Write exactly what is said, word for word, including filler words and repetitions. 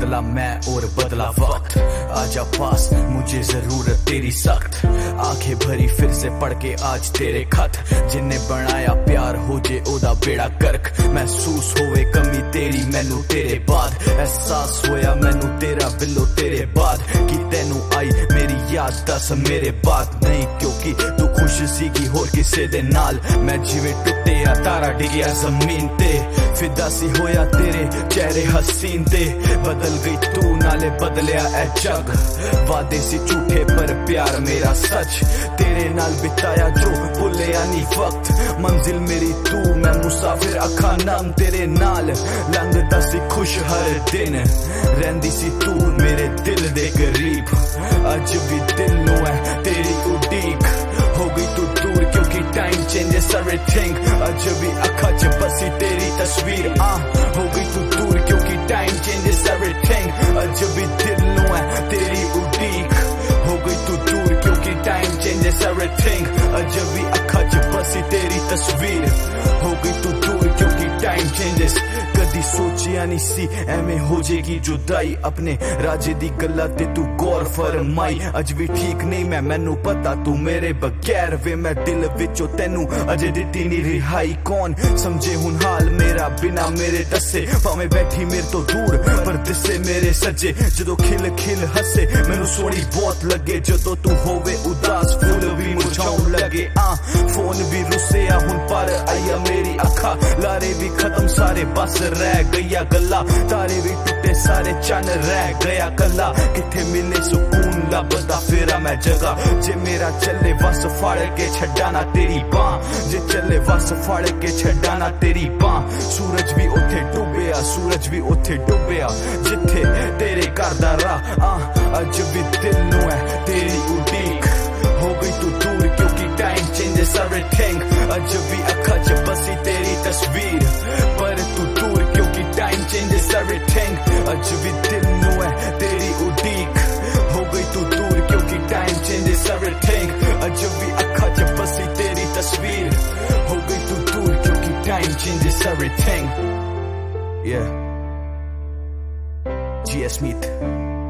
बदला मैं और बदला वक्त। आजा पास मुझे जरूरत तेरी सख्त, आंखें भरी फिर से पढ़ के आज तेरे खत। जिन्ने बनाया प्यार हो जे ओदा बेड़ा गर्क, महसूस होवे कमी तेरी मैनू तेरे बाद। एहसास होया मैनू तेरा बिलो तेरे बाद, कि तेनू आई मेरी याद दस मेरे बाद। नहीं क्योंकि तू खुश सीगी होर किसे दे नाल, मैं जिवे टुटिया तारा डिगिया जमीन ते। फिदा सी होया तेरे चेहरे हसीन ते, बदल गई तू नाले बदलिया ए जग। वादे सी झूठे पर प्यार मेरा सच, तेरे नाल बिताया जो भुलिया नी वक्त। मंजिल मेरी तू मैं मुसाफिर अखा नम तेरे नाल, लंघदा सी खुश हर दिन। रहंदी सी तू मेरे दिल दे करीब, अज भी दिल नू है तेरी उड़ीक। हो गई तू दूर क्योंकि टाइम चेंजेस एवरीथिंग, अज भी अखा च बसी तेरी तस्वीर। आ हो गई तू दूर क्योंकि टाइम चेंजेस एवरीथिंग, अज भी दिल नू है तेरी उड़ीक। हो गई तू दूर क्योंकि टाइम चेंजेस एवरीथिंग, अज भी अखा च बसी तेरी तस्वीर। हो गई तू दूर क्योंकि टाइम चेंजेस, कदी सोचिया नहीं सी एवें हो जेगी जुदाई। अपने राजे दी गल्ला ते तू गौर फरमाई, अज भी ठीक नहीं मैं मैनू पता तू मेरे बगैर वे। मैं दिल विचों तेनू अजे दिती नहीं रिहाई, कौन समझे हुन हाल मेरा बिना मेरे दसे। भावें बैठी मेरे तो दूर पर दिसे मेरे सजे, जदों खिल खिल हसे मैनू सोहनी बहुत लगे। जदों तू होवे उदास फूल भी मुरझाउण लगे। आ फोन भी रुसिया हुन पर आईया मेरी अखा, लारे भी खत्म सारे बस रह गईया गल्ला। तारे भी टुटे सारे चन रह गया कला, किथे मिले सुकून लभदा फिरा मैं जगह। जे मेरा चले वस फड़ के छड्डाना तेरी बां, जे चले वस फड़ के छड्डाना तेरी बां। सूरज भी उथे डुबिया सूरज भी उथे डुबिया, जिथे तेरे घर दा राह। आ अज भी दिल नू है तेरी उड़ीक। हो गई तू दूर क्योंकि टाइम चेंजेस एवरीथिंग, अज भी अखा च बसी तेरी तस्वीर। पर तू दूर क्योंकि टाइम चेंजेस एवरीथिंग, अज भी दिल नू है तेरी उड़ीक। हो गई तू दूर क्योंकि टाइम चेंजेस एवरीथिंग, अज भी अखा च बसी तेरी तस्वीर। हो गई तू दूर क्योंकि time changes everything. Yeah, G S Smith.